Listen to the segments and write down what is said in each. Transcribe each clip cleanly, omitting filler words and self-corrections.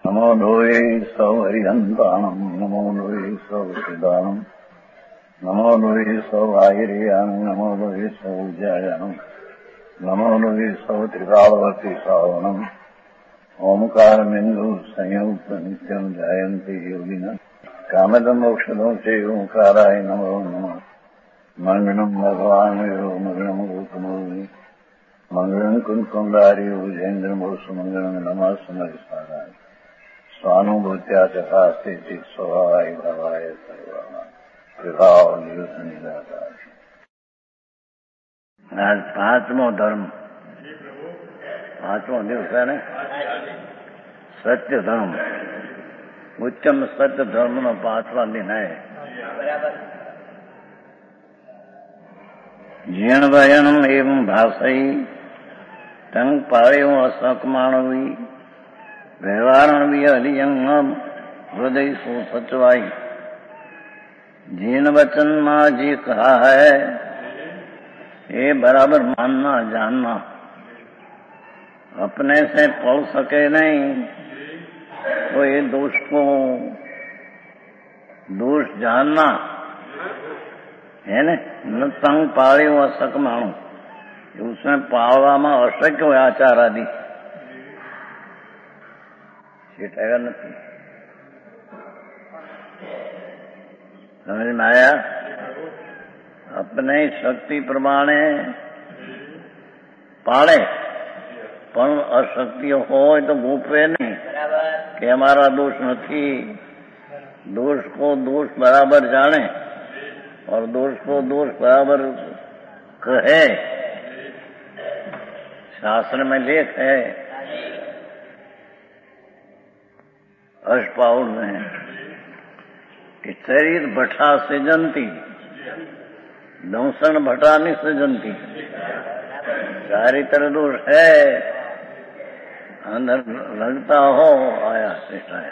नमो लोये सौहरिहन्ताणम् नमो लोये सौसिदानम् नमो लोये सौवाहिर्यानम् नमो लोये सौज्यायानम् नमो लोये सौत्रिकालवर्ति सावनम् ओंकारमिन्दु संयुक्त नित्यम् जायन्ति योगिनः कामदम् मोक्षदम् च ओंकाराय नमो नमः मंगलम् भगवान् यो मंगलम् गौतमोऽमि मंगलम् कुन्कुण्डारि भुजेन्द्रमोसु मंगलम् नमः समरिसाराय स्वानुभूत्या चकास्ते स्वभावाय भावाय सर्वाणां विभाव निदाकार। आज पांचवो धर्म, पांचवो दिवस है ने सत्य धर्म, उच्चम सत्य धर्म नो पांचवा दिन है। जीण भजनम एवं भाषई तंग पायो असकमाणवी व्यवहारण भी हरिजंगम हृदय सो सचवाई। जीन वचन माँ जी कहा है ये बराबर मानना जानना, अपने से पढ़ सके नहीं तो ये दोष को दोष जानना है न तंग पाड़ो असक माणु, उसमें पावવામાં અશક્ય હોય આચાર આદિ छेटाया नहीं। समझ में आया? अपने शक्ति प्रमाणे पाड़े पण अशक्ति हो तो गोपवे नहीं कि हमारा दोष नहीं। दोष को दोष बराबर जाने और दोष को दोष बराबर कहे। शास्त्र में लेख है अष्टपाउड़ में कि शरीर भटा सृजंती दंसन भटा नहीं सृजंती। चारित्र दोष है अंदर लगता हो आया सिटाया,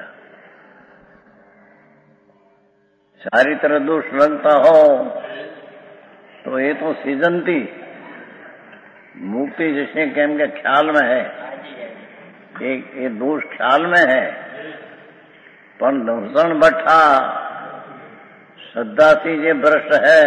चारित्र दोष लगता हो तो ये तो सृजंती मुक्ति जैसे केम के ख्याल में है, एक ये दोष ख्याल में है पण दंसन भट्ठा श्रद्धा थी जे भ्रष्ट है।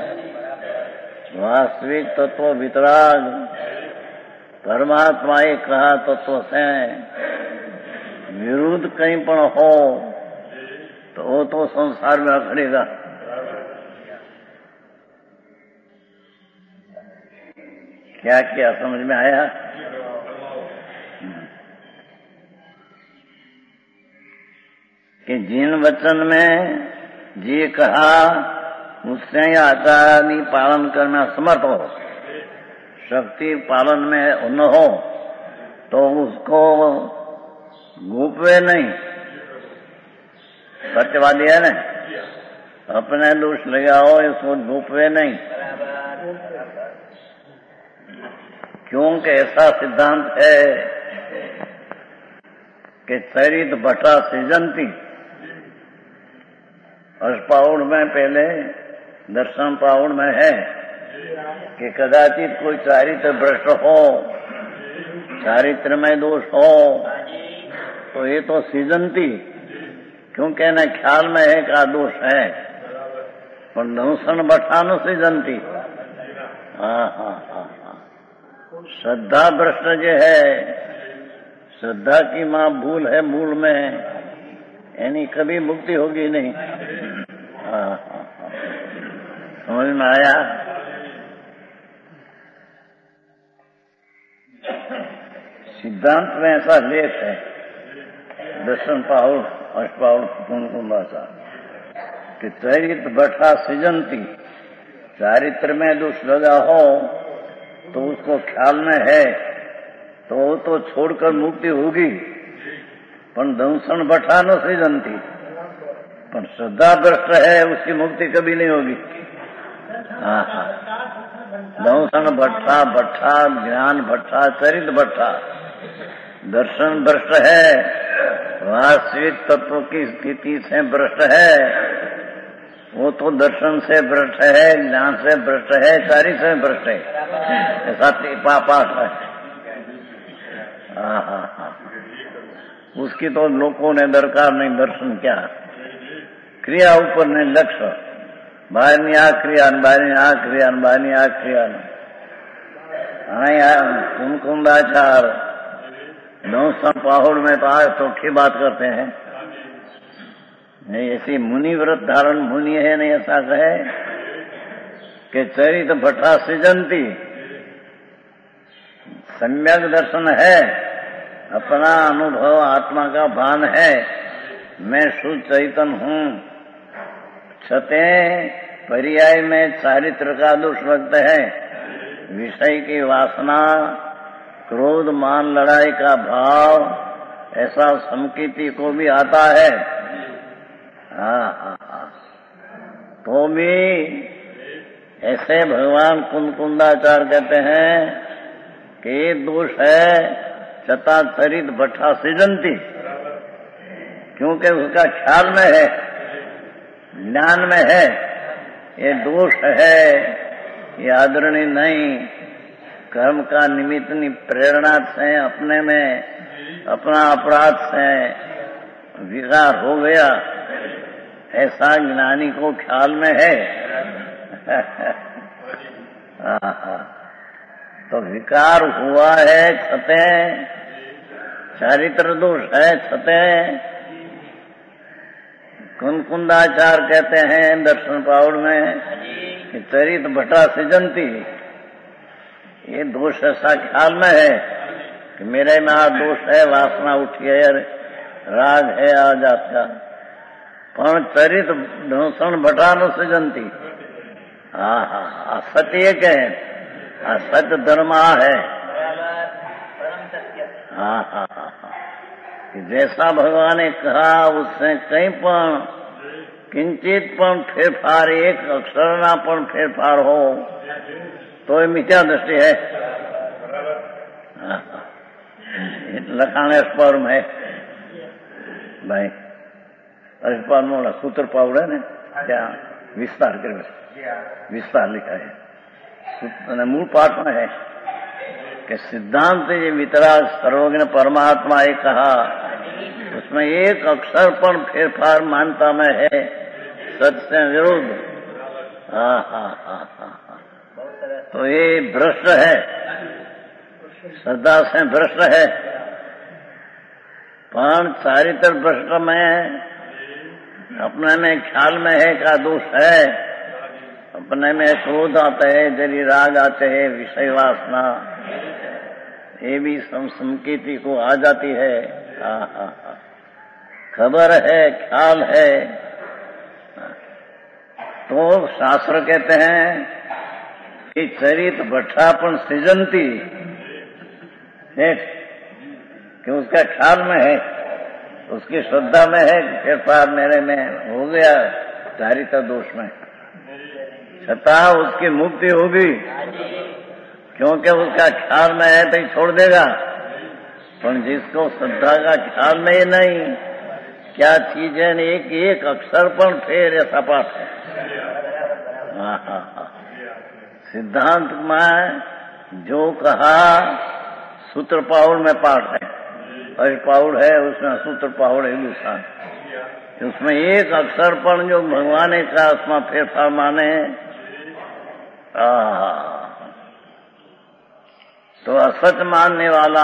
वास्तविक तत्व वितराग परमात्मा ये कहा तत्व से विरुद्ध कहीं पण हो तो वो तो संसार में अखड़ेगा। क्या क्या समझ में आया? कि जिन वचन में जी कहा उससे आचार्य पालन करना समर्थ हो, शक्ति पालन में न हो तो उसको गोपवे नहीं। सत्यवादी है न, अपने दोष लगाओ इसको गोपवे नहीं, क्योंकि ऐसा सिद्धांत है कि शरीर भटा सृजंती। अष्टपाउड़ में पहले दर्शन पाउड़ में है कि कदाचित कोई चारित्र भ्रष्ट हो, चारित्र में दोष हो तो ये तो सृजंती, क्योंकि न ख्याल में है का दोष है पर दंसन भटा न सृजंती। हाँ हाँ हाँ हाँ, श्रद्धा भ्रष्ट जो है, श्रद्धा की माँ भूल है मूल में, यानी कभी मुक्ति होगी नहीं। हाँ हाँ हाँ, समझ में आया? सिद्धांत में ऐसा लेख है दर्शन पाउड़ अष्टपाउड़ कुमकुम भाषा कि चरित्र भट्ठा सृजंती, चारित्र में दोष लगा हो तो उसको ख्याल में है तो वो तो छोड़कर मुक्ति होगी, पर दंसन भट्ठा न सृजंती। पर श्रद्धा भ्रष्ट है उसकी मुक्ति कभी नहीं होगी। हाँ हाँ, दंसन भट्ठा भट्ठा ज्ञान भट्ठा चरित्र भट्ठा, दर्शन भ्रष्ट है, वास्तविक तत्व की स्थिति से भ्रष्ट है, वो तो दर्शन से भ्रष्ट है, ज्ञान से भ्रष्ट है, चारित्र से भ्रष्ट है। ऐसा पाठ है। हाँ हाँ हाँ, उसकी तो लोगों ने दरकार नहीं दर्शन क्या क्रिया ऊपर ने लक्ष्य બહારની આ ક્રિયા બહારની આ ક્રિયા બહારની આ ક્રિયા कुमकुंदाचार नौसम पाहुड़ में तो आज चौखी बात करते हैं नहीं ऐसी मुनि व्रत धारण मुनि है नहीं ऐसा कहे कि चरित भट्टा सृजंती सम्यक दर्शन है अपना अनुभव आत्मा का भान है मैं शुद्ध चैतन हूँ छते पर्याय में चारित्र का दोष वक्त है विषय की वासना क्रोध मान लड़ाई का भाव ऐसा संकीर्ति को भी आता है तो भी ऐसे भगवान कुंदाचार कहते हैं कि ये दोष है चता चरित भट्टा सृजंती क्योंकि उसका ख्याल में है ज्ञान में है ये दोष है ये आदरणीय नहीं कर्म का निमित्त नहीं प्रेरणा से अपने में अपना अपराध से विकार हो गया ऐसा ज्ञानी को ख्याल में है तो विकार हुआ है छते चारित्र दोष है छते कुंदाचार कहते हैं दर्शन पाउड़ में कि चरित भट्टा सृजंती ये दोष ऐसा ख्याल में है कि मेरे में आ दोष है वासना उठी है राग है आज आपका पण चरित धूषण भट्टा न सृजंती हाँ सत्य एक है सत्य धर्म है हाँ जैसा भगवान ने कहा उससे कहीं पण किंचित पण फेरफार एक अक्षरना पण फेरफार हो तो ये मिथ्या दृष्टि है लखाणे स्पर्म है भाई स्पर्म वाला सूत्र पाउड़ है ना क्या विस्तार कर विस्तार लिखा है मूल पाठ में है कि सिद्धांत ये वितराग सर्वज्ञ परमात्मा एक कहा उसमें एक अक्षर पर फेरफार मानता में है सत्य से विरुद्ध तो ये भ्रष्ट है श्रद्धा से भ्रष्ट है पण चारित्र भ्रष्ट में अपने में ख्याल में है का दोष है अपने में क्रोध आते है जरी राग आते है विषय वासना ये भी संकीर्ति को आ जाती है खबर है ख्याल है तो शास्त्र कहते हैं कि चरित भट्टापन सृजंती कि उसका ख्याल में है उसकी श्रद्धा में है फेरफार मेरे में हो गया चारित्र दोष में छता उसकी मुक्ति होगी क्योंकि उसका ख्याल में है तो ही छोड़ देगा पर जिसको श्रद्धा का ख्याल में ही नहीं क्या चीज है एक एक अक्षर पर फेर ऐसा पाठ है सिद्धांत में जो कहा सूत्र पाहुड़ में पाठ है और पाहुड़ है उसमें सूत्र पाहुड़ है दूसरा उसमें एक अक्षर पर जो भगवान ने कहा उसमें फेरफार माने तो असत मानने वाला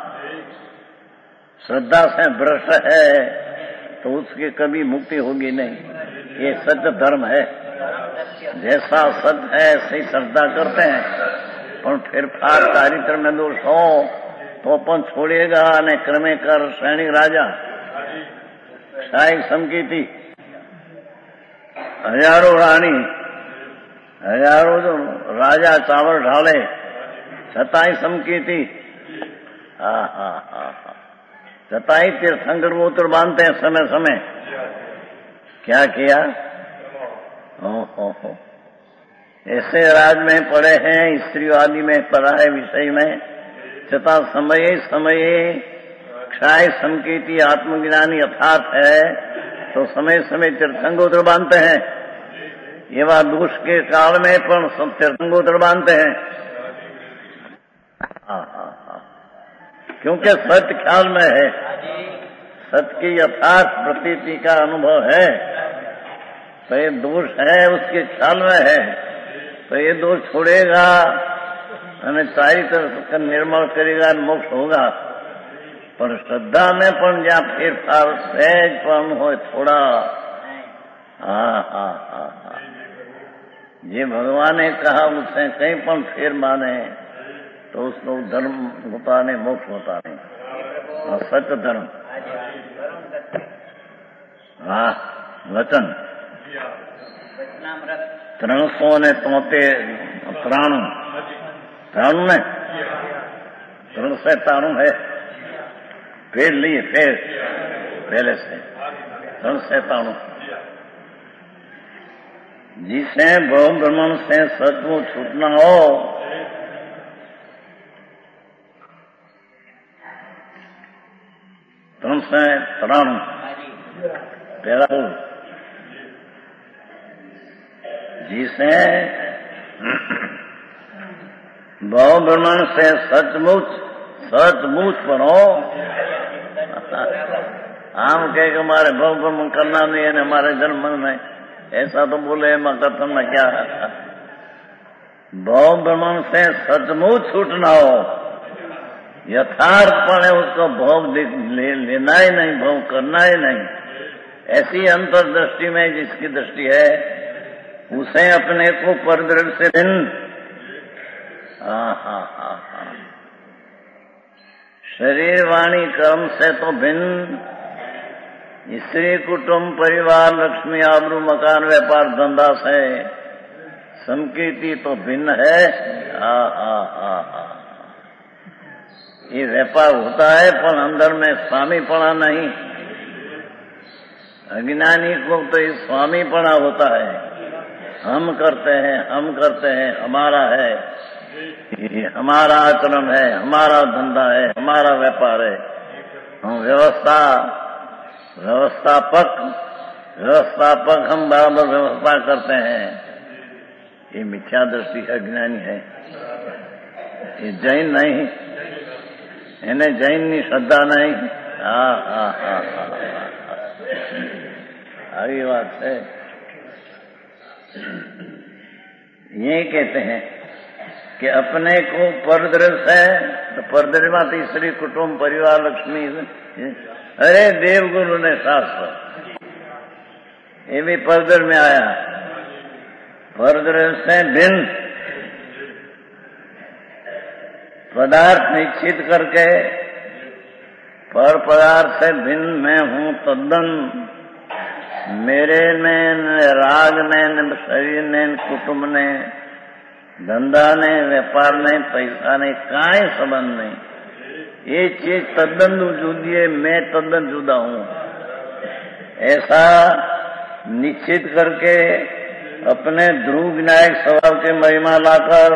श्रद्धा से भ्रष्ट है तो उसकी कभी मुक्ति होगी नहीं ये सत्य धर्म है जैसा सत्य है सही श्रद्धा करते हैं पर फिर फार चारित्र में दोष हो तो अपन छोड़ेगा ने क्रमे कर सैनिक राजा शाही संकीर्ति हजारों रानी हजारों जो राजा चावल ढाले छताई संकीर्ति छताई तीर्थंकर वोत्र बांधते हैं समय समय क्या किया हो ऐसे राज में पड़े हैं स्त्री आदि में पड़ा है विषय में छता समय समय क्षाय संकीर्ति आत्मज्ञानी यथार्थ है तो समय समय तीर्थंगोत्र बांधते हैं ये बात दोष के काल में पण सब तीर्थंगोत्र बांधते हैं क्योंकि सत्य ख्याल में है सत्य की यथार्थ प्रतीति का अनुभव है, तो ये दोष है उसके ख्याल में है, तो ये दोष छोड़ेगा અને સારી तरह निर्मल करेगा, मोक्ष होगा। पर श्रद्धा में पण ज्યાં फेरफार सहज पण हो थोड़ा, जे भगवान ने कहा उससे कहीं पण फेर माने तो उसको धर्म होता नहीं, मोक्ष होता नहीं। सत्य धर्म, हाँ वचन 373 ત્રાણું ને 393 है, फेर लिए फेर पहले से 393। जिसे भव भ्रमण से सचमुच छूटना हो, पहला बोल, जिसे भव भ्रमण से सचमुच पर हो। आम कहे कि हमारे भव भ्रमण करना नहीं है, हमारे जन्म में ऐसा तो बोले, कथन में क्या है? भव भ्रमण से सचमुच छूटना हो, यथार्थपणे उसको भोग लेना ही नहीं, भोग करना ही नहीं, ऐसी अंतर्दृष्टि में जिसकी दृष्टि है, उसे अपने को परदृढ़ से भिन्न, शरीर वाणी कर्म से तो भिन्न, स्त्री कुटुंब परिवार लक्ष्मी आबरू मकान व्यापार धंधा से संकीर्ति तो भिन्न है। ये व्यापार होता है पर अंदर में स्वामीपना नहीं। अज्ञानी को तो ये स्वामीपना होता है, हम करते हैं, हमारा है, ये हमारा आचरण है, हमारा धंधा है, हमारा व्यापार है। हम व्यवस्थापक हम बराबर व्यवस्था करते हैं। ये मिथ्या दृष्टि अज्ञानी है, ये जैन नहीं, इन्हें जैन की श्रद्धा नहीं। आगे बात है, ये कहते हैं कि अपने को परदृश है, तो परदृश में स्त्री कुटुंब परिवार लक्ष्मी, अरे देवगुरु ने शास्त्र, ये भी परदृश में आया। परदृश से भिन्न पदार्थ निश्चित करके, पर पदार्थ से भिन्न मैं हूँ तद्दन, मेरे ने राग ने शरीर ने कुटुंब ने धंधा ने व्यापार ने पैसा ने काई संबंध नहीं। ये चीज तद्दन जुदी है, मैं तद्दन जुदा हूँ, ऐसा निश्चित करके अपने ध्रुव विनायक स्वभाव के महिमा लाकर,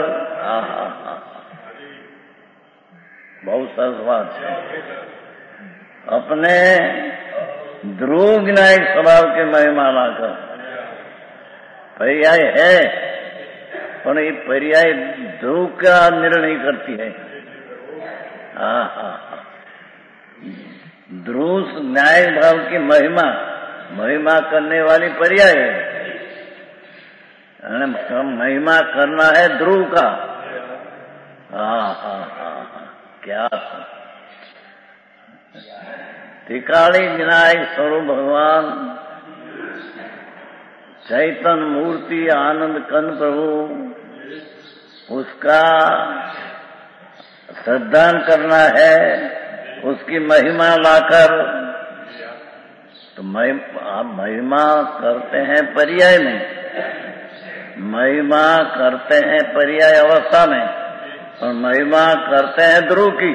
बहुत सरस बात है, अपने ध्रुव विनायक स्वभाव के महिमा लाकर, पर्याय है पर ये पर्याय ध्रुव का निर्णय करती है। ध्रुव न्याय भाव की महिमा करने वाली पर्याय है, महिमा करना है ध्रुव का। क्या त्रिकाली विनायक स्वरूप भगवान चैतन्य मूर्ति आनंद कंद प्रभु, उसका श्रद्धान करना है, उसकी महिमा लाकर। तो महिमा करते हैं पर्याय में, महिमा करते हैं पर्याय अवस्था में, और महिमा करते हैं ध्रुव की।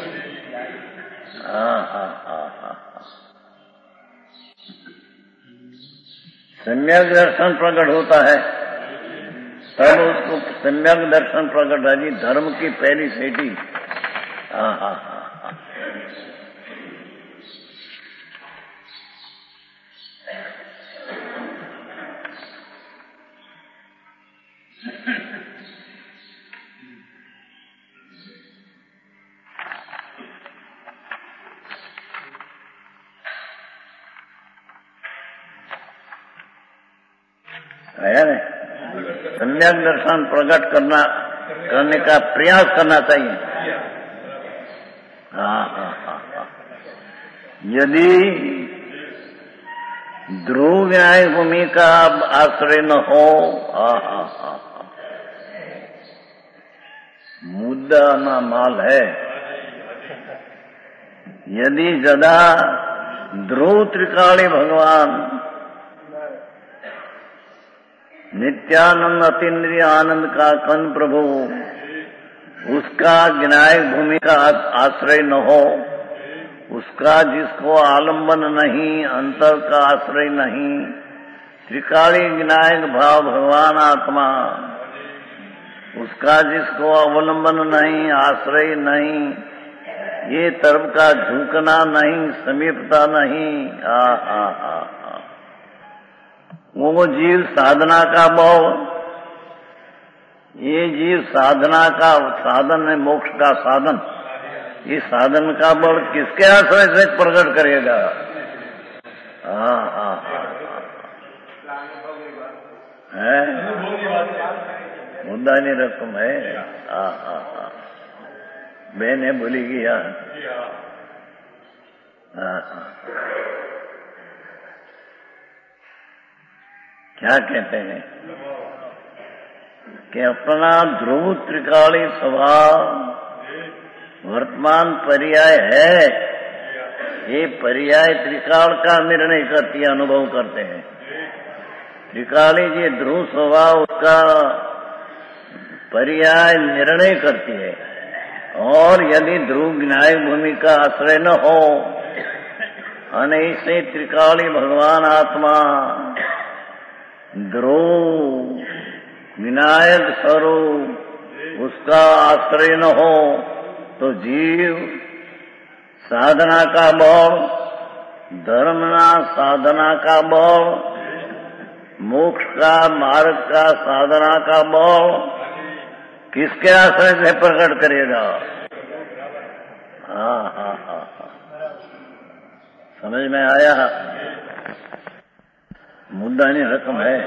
सम्यक दर्शन प्रकट होता है, तब उसको सम्यक दर्शन प्रकट है जी, धर्म की पहली सीढ़ी। है ना, सम्यक दर्शन प्रकट करने का प्रयास करना चाहिए। हाँ। यदि ध्रुव न्याय भूमि का आश्रय न हो, मुद्दा ना माल है। यदि जदा ध्रुव त्रिकाली भगवान नित्यानंद अतीन्द्रिय आनंद का कन प्रभु, उसका विनायक भूमि का आश्रय न हो, उसका जिसको आलंबन नहीं, अंतर का आश्रय नहीं, त्रिकाली विनायक भाव भगवान आत्मा, उसका जिसको अवलंबन नहीं, आश्रय नहीं, ये तरफ का झुकना नहीं, समीपता नहीं, वो जीव साधना का भाव, ये जीव साधना का साधन है, मोक्ष का साधन। ये साधन का बल किसके आश्रय से प्रकट करेगा? है मुद्दा नहीं रकम है। बहने बोली गया। क्या कहते हैं कि अपना ध्रुव त्रिकाली स्वभाव वर्तमान पर्याय है, ये पर्याय त्रिकाल का निर्णय करती है, अनुभव करते हैं। त्रिकाली जी ध्रुव स्वभाव उसका पर्याय निर्णय करती है। और यदि ध्रुव विनायक भूमि का आश्रय न हो, अनैसे त्रिकाली भगवान आत्मा ध्रुव विनायक स्वरूप उसका आश्रय न हो, तो जीव साधना का बल, धर्मना साधना का बल, मोक्ष का मार्ग का साधना का बल किसके आश्रय से प्रकट करेगा? हाँ। समझ में आया? मुद्दा नहीं रकम है।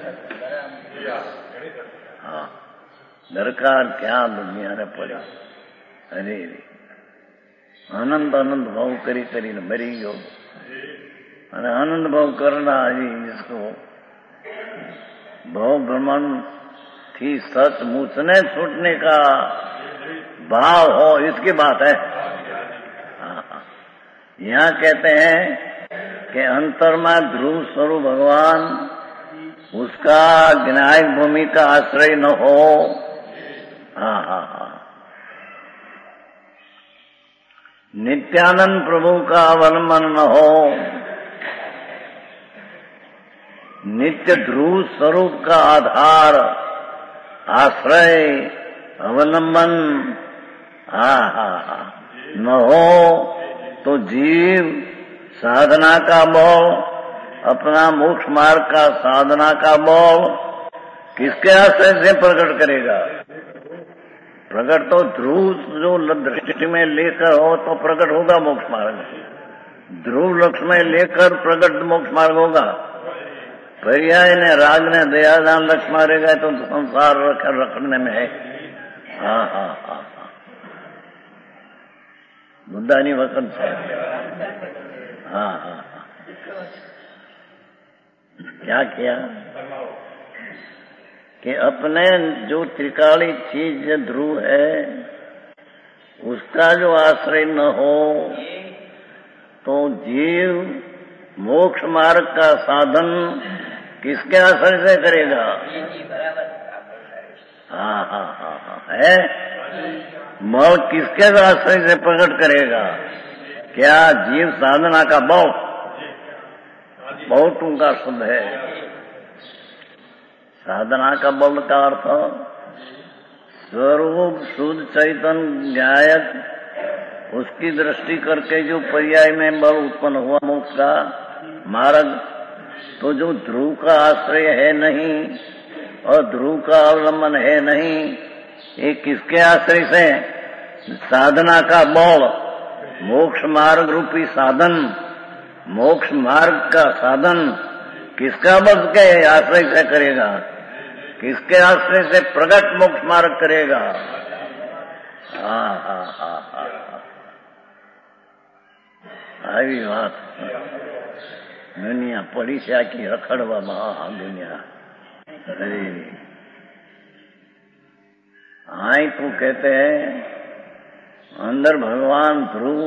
हाँ, दरकार क्या दुनिया ने पड़ी। अरे आनंद भाव करी न मरी गयो। अरे आनंद भाव करना है जिसको भाव ब्रह्मांड थी सच मुझने छूटने का भाव हो, इसकी बात है। यहाँ कहते हैं कि अंतरमा ध्रुव स्वरूप भगवान, उसका विनायक भूमि का आश्रय न हो। नित्यानंद प्रभु का अवलंबन न हो, नित्य ध्रुव स्वरूप का आधार, आश्रय, अवलंबन न हो, तो जीव साधना का बल, अपना मोक्ष मार्ग का साधना का बल किसके आश्रय से प्रकट करेगा? प्रकट तो ध्रुव जो दृष्टि में लेकर हो तो प्रकट होगा मोक्ष मार्ग। ध्रुव लक्ष्य में लेकर प्रकट मोक्ष मार्ग होगा। पर्याय ने राग ने दयादान लक्ष्य मारेगा तो संसार रखने में है। हाँ। मुद्दा नहीं वकन से। हाँ। क्या किया कि अपने जो त्रिकाली चीज ध्रुव है, उसका जो आश्रय न हो, तो जीव मोक्ष मार्ग का साधन किसके आश्रय से करेगा? हाँ। है बल किसके आश्रय से प्रकट करेगा? क्या जीव साधना का बल? बहुत उनका शुद्ध है। साधना का बल का अर्थ स्वरूप शुद्ध चैतन्य न्यायक, उसकी दृष्टि करके जो पर्याय में बल उत्पन्न हुआ मोक्ष का मार्ग, तो जो ध्रुव का आश्रय है नहीं और ध्रुव का अवलंबन है नहीं, ये किसके आश्रय से? साधना का बल, मोक्ष मार्ग रूपी साधन, मोक्ष मार्ग का साधन किसका बल के आश्रय से करेगा? किसके आश्रय से प्रगट मोक्ष मार्ग करेगा? આવી વાત દુનિયા પડી છે આખી રખડવામાં દુનિયા अरे आई तो कहते हैं अंदर भगवान ध्रुव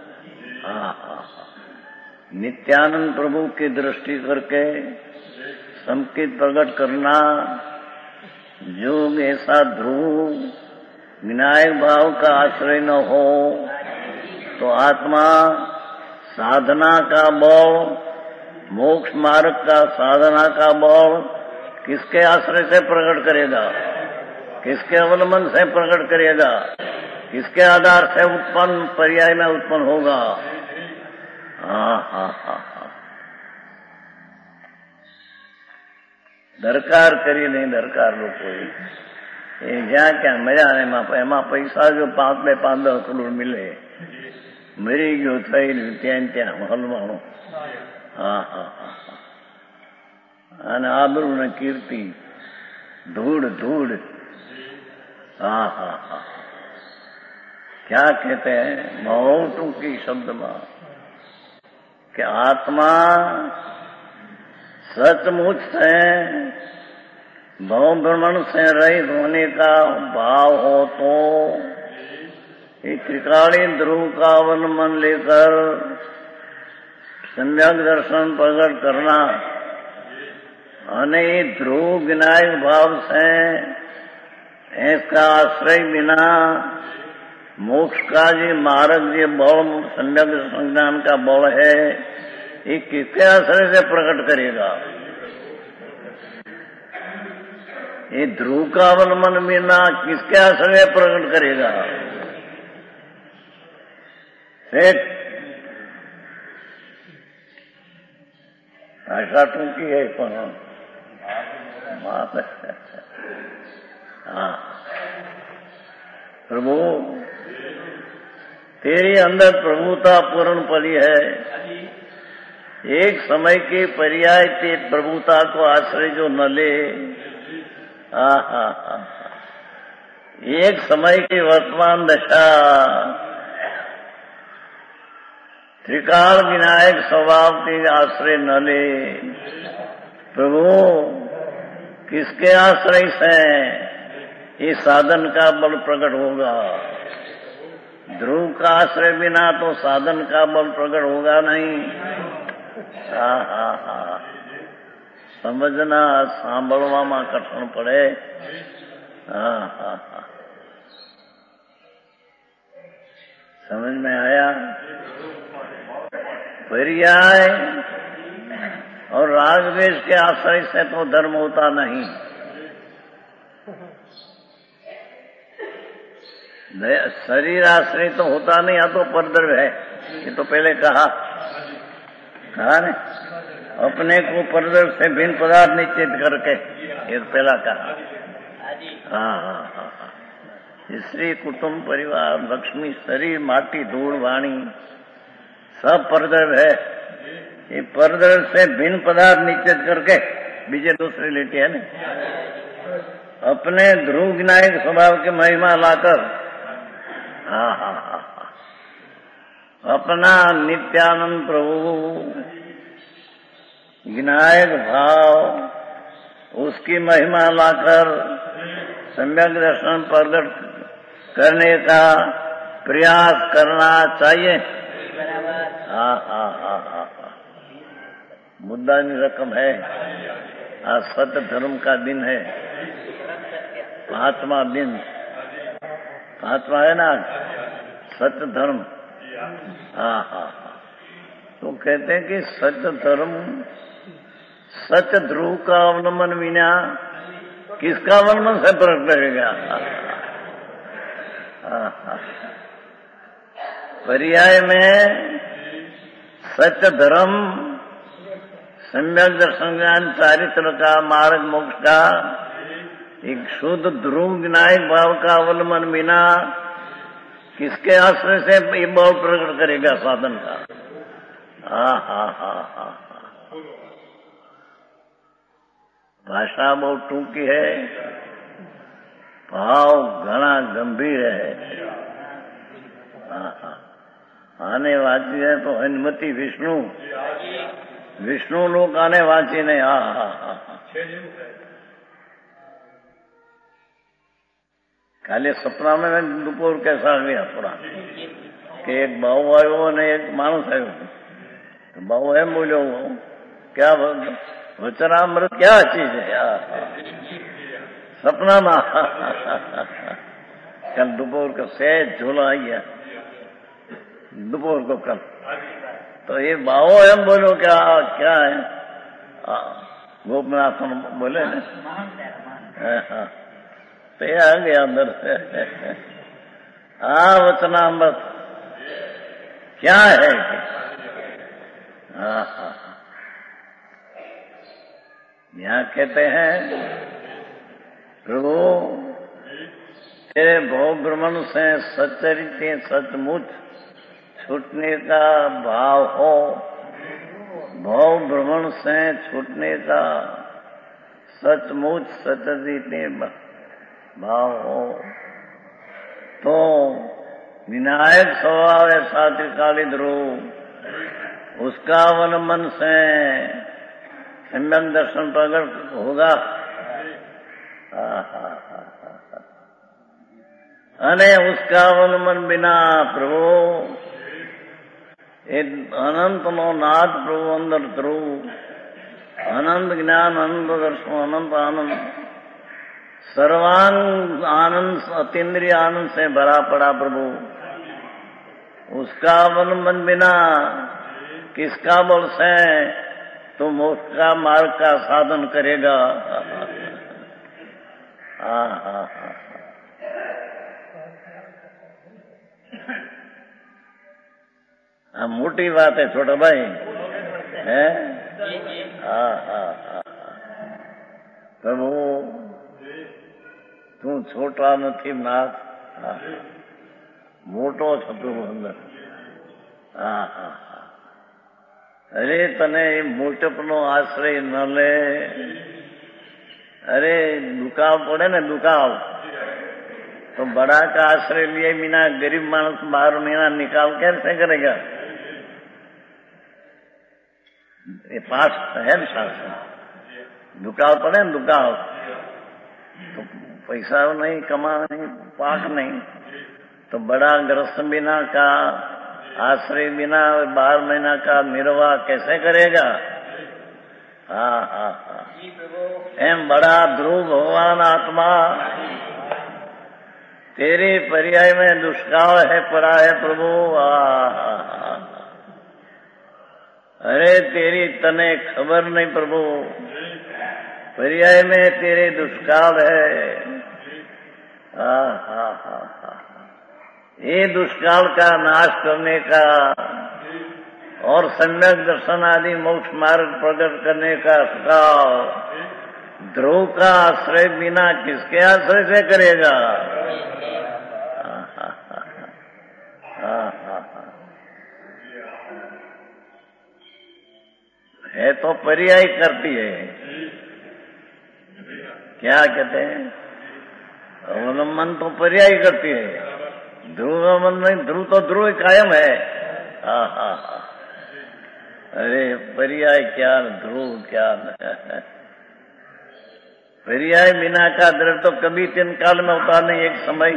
नित्यानंद प्रभु की दृष्टि करके संकित प्रकट करना योग ऐसा ध्रुव विनायक भाव का आश्रय न हो तो आत्मा साधना का बल मोक्ष मार्ग का साधना का बल किसके आश्रय से प्रकट करेगा? किसके अवलंबन से प्रकट करेगा? किसके आधार से उत्पन्न पर्याय में उत्पन्न होगा? दरकार करिए नहीं दरकार लोग ये ज्યાં ક્યાં મજા ને એમાં પૈસા જો 5-10 કરોડ મિલે મરી ગયો થઈ ત્યાં ત્યાં હલવાનું અને આબરૂ ને કીર્તિ ધૂળ ધૂળ क्या कहते हैं बहुत टूंकी शब्द में कि आत्मा सचमुच से भव भ्रमण से रहित होने का भाव हो तो त्रिकाणी ध्रुव का अवलंबन लेकर सम्यक दर्शन प्रकट करना अने ध्रुव विनायक भाव से इसका आश्रय बिना मोक्ष का जो मार्ग जो बल सम्यक संज्ञान का बल है ये किसके आश्रय से प्रकट करेगा? ये ध्रुव का अवलंबन बिना किसके आश्रय प्रकट करेगा? भाषा टूंकी है प्रभु तेरी अंदर प्रभुता पूर्ण पड़ी है। एक समय के पर्याय ते प्रभुता को आश्रय जो न ले एक समय की वर्तमान दशा त्रिकाल विनायक स्वभाव के आश्रय न ले प्रभु किसके आश्रय से ये साधन का बल प्रकट होगा? ध्रुव का आश्रय बिना तो साधन का बल प्रकट होगा नहीं। समझना सांभळवामां कठिन पड़े। समझ में आया? पर्याय और रागद्वेष के आश्रय से तो धर्म होता नहीं। शरीर आश्रय तो होता नहीं, या तो परद्रव्य है। ये तो पहले कहा ने अपने को परद्रव्य से भिन्न पदार्थ निश्चित करके, ये तो पहला कहा। स्त्री कुटुंब परिवार लक्ष्मी शरीर माटी धूल वाणी सब परद्रव्य है। ये परद्रव्य से भिन्न पदार्थ निश्चित करके बीजे दूसरे लेते हैं ना अपने ध्रुव विनायक स्वभाव की महिमा लाकर अपना नित्यानंद प्रभु विनायक भाव उसकी महिमा लाकर सम्यक दर्शन प्रकट करने का प्रयास करना चाहिए। मुद्दा की रकम है। आज सत्य धर्म का दिन है, 5वां दिन 5वां है ना सत्य धर्म। तो कहते हैं कि सत्य धर्म सत्य ध्रुव का अवलंबन बिना किसका अवलंबन से प्रकट करेगा? पर्याय में सत्य धर्म सम्यक दर्शन ज्ञान चारित्र का मार्ग मोक्ष का एक शुद्ध ध्रुव विनायक भाव का अवलंबन बिना किसके आश्रय से ये भाव प्रकट करेगा साधन का? भाषा बहुत टूंकी है, भाव घना गंभीर है। आने वाची है तो हनुमती विष्णु, विष्णु लोग आने वाची नहीं। खाली सपना में दोपहर कैसा गया पूरा कि एक भाव आयो ने एक मानुस आयो, तो भाव एम बोलो क्या वचनामृत क्या चीज है यार, सपना में कल दोपहर को सहज झोला आ गया दोपहर को कल, तो ये भाव एम बोलो क्या क्या है, गोपनाथ बोले ना, तो ये आ गया अंदर से। वचनामृत क्या है? यहाँ कहते हैं प्रभु तेरे भव भ्रमण से सच्चरित सचमुच छूटने का भाव हो, भव भ्रमण से छूटने का सचमुच सचरित भाव हो, तो विनायक स्वभाव है सात्विकाली ध्रुव, उसका अवलंबन से सम्यक दर्शन प्रकट होगा। अने उसका अवलंबन बिना प्रभु अनंत नो नाथ प्रभु अंदर ध्रुव, अनंत ज्ञान अनंत दर्शन अनंत आनंद, सर्वांग आनंद अतीन्द्रिय आनंद से भरा पड़ा प्रभु, उसका अवलंबन बिना किसका बल से तुम उसका मार्ग का साधन करेगा। मोटी बात है छोटा भाई है। प्रभु तू छोटा नहीं नाथ, मोटो छ तू अंदर। अरे तने मोटपनो आश्रय न ले, अरे दुकाव पड़े ना दुकाव, तो बड़ा का आश्रय लिए बिना गरीब मानस 12 महीना निकाल कैसे करेगा? ये पास है ना शास्त्र, दुकाव पड़े ना दुकाव, तो पैसा नहीं कमा नहीं पाक नहीं, तो बड़ा ग्रस्त बिना का आश्रय बिना 12 महीना का निर्वाह कैसे करेगा? एम बड़ा ध्रुव भगवान आत्मा, तेरे पर्याय में दुष्काल है पड़ा है प्रभु। अरे तेरी तने खबर नहीं प्रभु, पर्याय में तेरे दुष्काल है। ये दुष्काल का नाश करने का और सम्यक दर्शन आदि मोक्ष मार्ग प्रकट करने का सुझाव ध्रुव का आश्रय बिना किसके आश्रय से करेगा? है तो पर्याय करती है, क्या कहते हैं, अवलंबन तो पर्याय करती है, ध्रुव अवलंबन नहीं, ध्रुव तो ध्रुव कायम है। अरे पर्याय क्या ध्रुव क्या, पर्याय बिना का द्रव्य तो कभी 3 काल में होता नहीं, एक समय।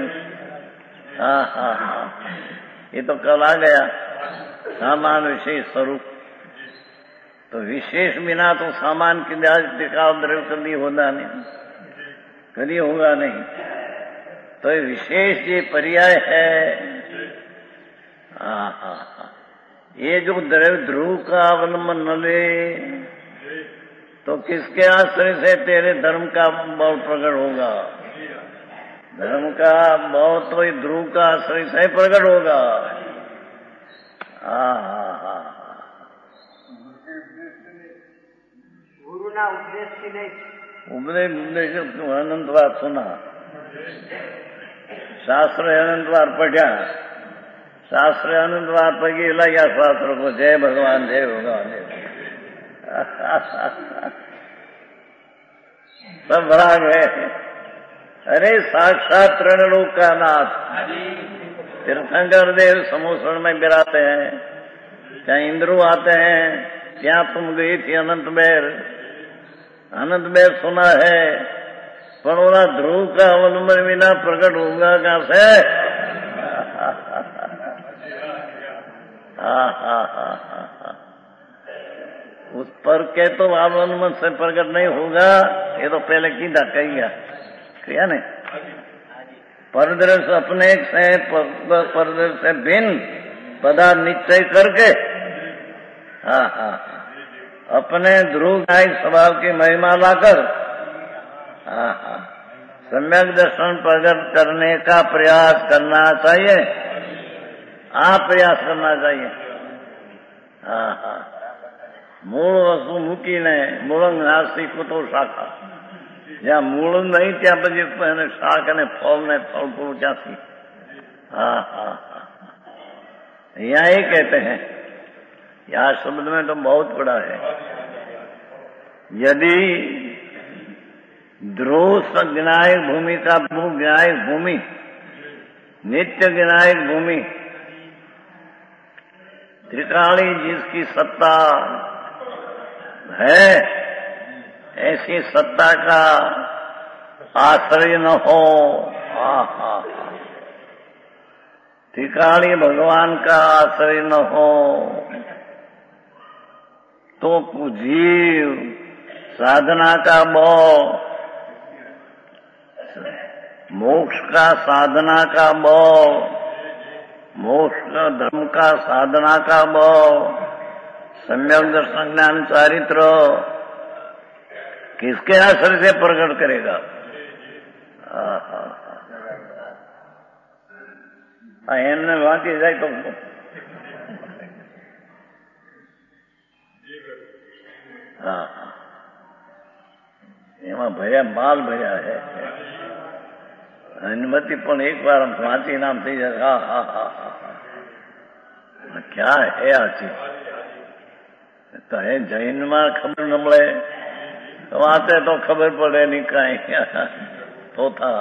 ये तो कल आ गया सामान विशेष स्वरूप, तो विशेष बिना तो सामान की टिकाव द्रव्य कभी होना नहीं, कभी होगा नहीं। तो विशेष ये पर्याय है। ये जो द्रव्य ध्रुव का अवलंबन न ले तो किसके आश्रय से तेरे धर्म का बल प्रकट होगा? धर्म का बल तो ध्रुव का आश्रय से प्रकट होगा। गुरु ना उपदेश की नहीं, उपदेश अनंत बार सुना, शास्त्र अनंत बार पढ़ा, शास्त्र अनंत बार पढ़ी लगा शास्त्र को, जय भगवान जय भगवान जय। सब भरा गए। अरे साक्षात त्रिलोक का नाथ तीर्थंकर देव समोसण में गिराते हैं, चाहे इंद्रू आते हैं, क्या तुम गई थी अनंत बेर? अनंत बेर सुना है, पर ओला ध्रुव का अवलंबन बिना प्रकट होगा कहां से? उस पर के तो अवलंबन से प्रकट नहीं होगा, ये तो पहले की कही किया नहीं। परदृश्य अपने से परदृश्य भिन्न पदार्थ निश्चय करके अपने ध्रुव नायक स्वभाव की महिमा लाकर सम्यक दर्शन प्रकट करने का प्रयास करना चाहिए। प्रयास करना चाहिए। मूल वस्तु મૂકી ને મૂળંગ નાસ્તિ કુતો શાખા, જ્યાં મૂળ નહીં ત્યાં પછી શાક અને ફળ ને ફળ ફૂલ ક્યાંથી? यहाँ ही कहते हैं, यहाँ शब्द में तो बहुत बड़ा है। यदि ध्रुव ज्ञायक भूमि का ज्ञायक भूमि, नित्य ज्ञायक भूमि, त्रिकाली जिसकी सत्ता है, ऐसी सत्ता का आश्रय न हो, त्रिकाली भगवान का आश्रय न हो, तो जीव साधना का बल, मोक्ष का साधना का बल, मोक्ष का धर्म का साधना का बल, सम्यक दर्शन ज्ञान चारित्र किसके आश्रय से प्रकट करेगा? एमने वांची जाए तो એમાં ભર્યા માલ ભર્યા है। अनुमति પણ एक बार हम वांची नाम थी जाए, क्या है आ चीज? तो है जैन में खबर न મળે, वाते तो खबर पड़े नहीं कहीं तो था।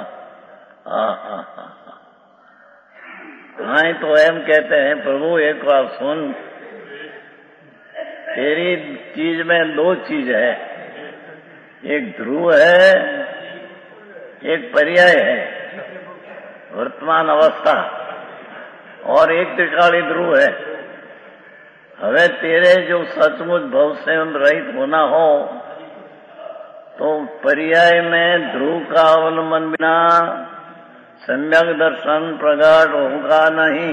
हाँ तो एम कहते हैं, प्रभु एक बार सुन, तेरी चीज में दो चीज है, एक ध्रुव है, एक पर्याय है, वर्तमान अवस्था, और एक त्रिकाली ध्रुव है। हवे तेरे जो सचमुच भव से रहित होना हो, तो पर्याय में ध्रुव का अवलंबन बिना सम्यक दर्शन प्रकट होगा नहीं।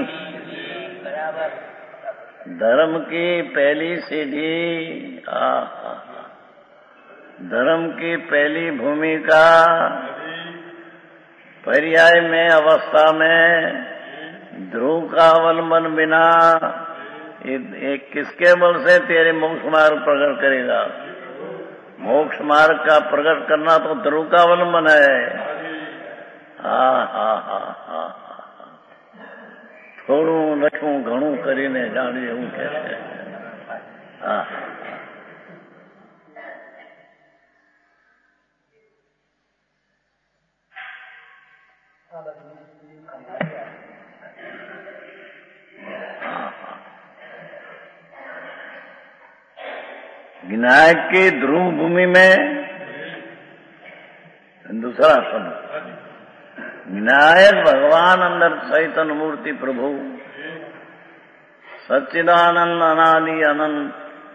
धर्म की पहली सीढ़ी, धर्म की पहली भूमिका पर्याय में अवस्था में ध्रुव का अवलंबन बिना एक किसके बल से तेरे मोक्ष मार्ग प्रकट करेगा? मोक्ष मार्ग का प्रकट करना तो ध्रुव का अवलंबन है। થોડું લખું ઘણું કરીને જાણીએ એવું કે છે। विनायक की ध्रुव भूमि में दूसरा शब्द, विनायक भगवान अंदर चैतन्य मूर्ति प्रभु सच्चिदानंद अनादि अनंत,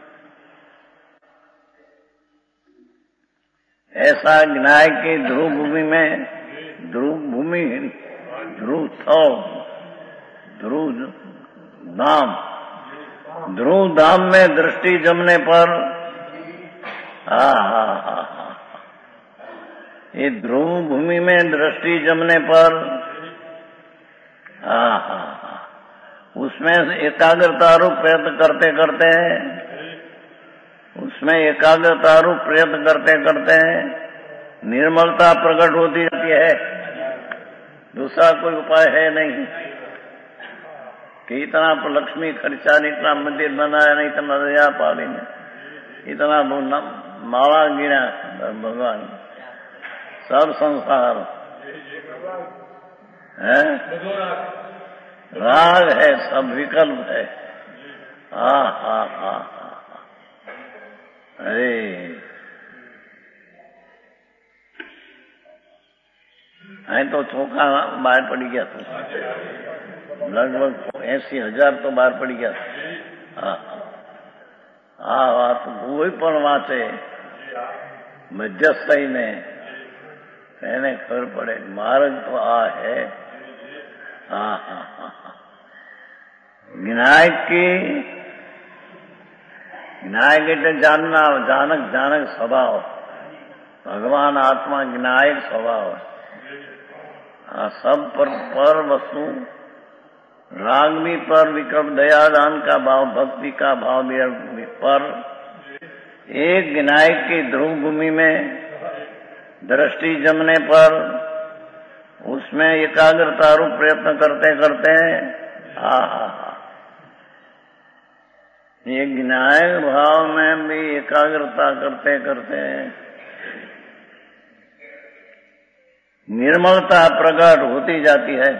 ऐसा विनायक की ध्रुव भूमि में, ध्रुव भूमि, ध्रुव स्थल, ध्रुव धाम, ध्रुव धाम में दृष्टि जमने पर ये ध्रुव भूमि में दृष्टि जमने पर उसमें एकाग्रता रूप प्रयत्न करते करते, उसमें एकाग्रता रूप प्रयत्न करते करते निर्मलता प्रकट होती जाती है। दूसरा कोई उपाय है नहीं कि इतना लक्ष्मी खर्चा, इतना मंदिर बनाया, नहीं इतना दया पाली, इतना माला गिरा भगवान, सब संसार है, राग है, सब विकल्प है। हा हा हा अरे અહીં તો ચોખા બહાર પડી ગયા હતા, લગભગ 80,000 તો બહાર પડી ગયા હતા. આ વાત કોઈ પણ વાંચે મધ્યસ્થ થઈને એને ખબર પડે માર્ગ તો આ હે. હા હા હા જ્ઞાયક એટલે જાનક સ્વભાવ. ભગવાન આત્મા જ્ઞાયક સ્વભાવ. આ सब पर वस्तु राग भी पर, विकल्प दयादान का भाव, भक्ति का भाव भी पर. एक विनायक की ध्रुव भूमि में दृष्टि जमने पर उसमें एकाग्रता रूप प्रयत्न करते करते ये विनायक भाव में भी एकाग्रता करते करते निर्मलता प्रकट होती जाती है.